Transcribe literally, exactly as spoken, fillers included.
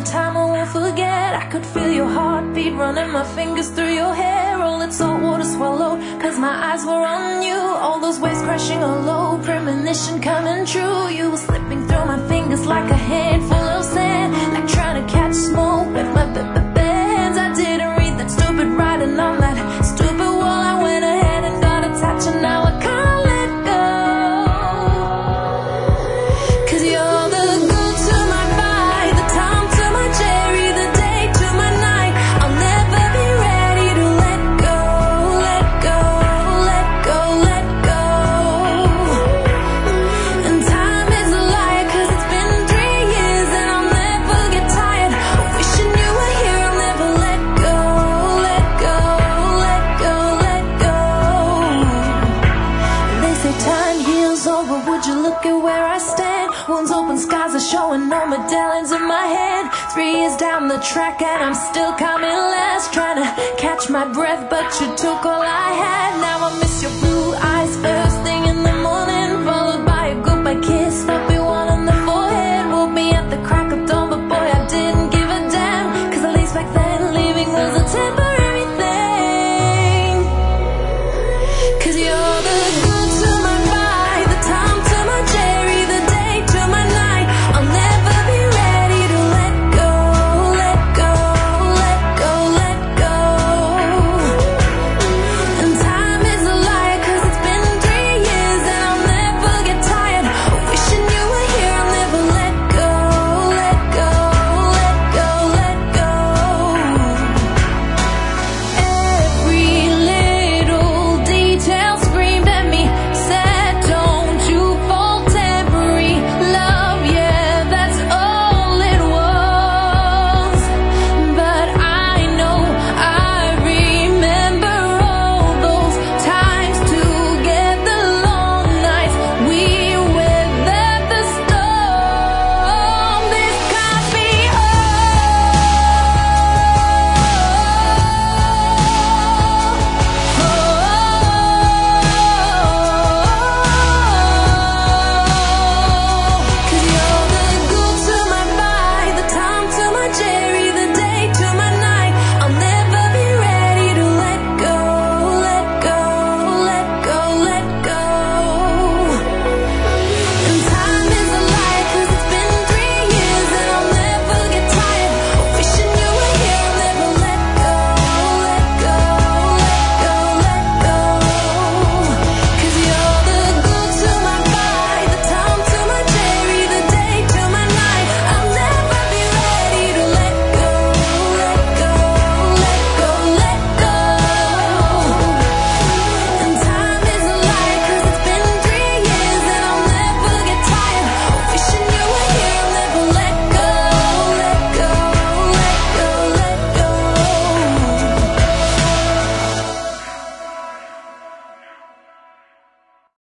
the time I won't forget. I could feel your heartbeat running my fingers through your hair. All that salt water swallowed, cause my eyes were on you. All those waves crashing all low, premonition coming true. You were slipping through my fingers like a handful of sand, like trying to catch smoke with my b b bands. I didn't read that stupid writing on that stupid wall. I went ahead and got attached, and now I can't let go. Cause you're the good to my bye, the time to my cherry, the day to my night. I'll never be ready to let go, let go, let go, let go. And time is a liar, cause it's been three years and I'll never get tired of wishing you were here. I'll never let go, let go, let go, let go. They say time heals all, but would you look at where I stand? Wounds open, scars are showing, no medallions in my hand. Three years down the track and I'm still coming last, trying to catch my breath, but you took all I had. Now I miss your blue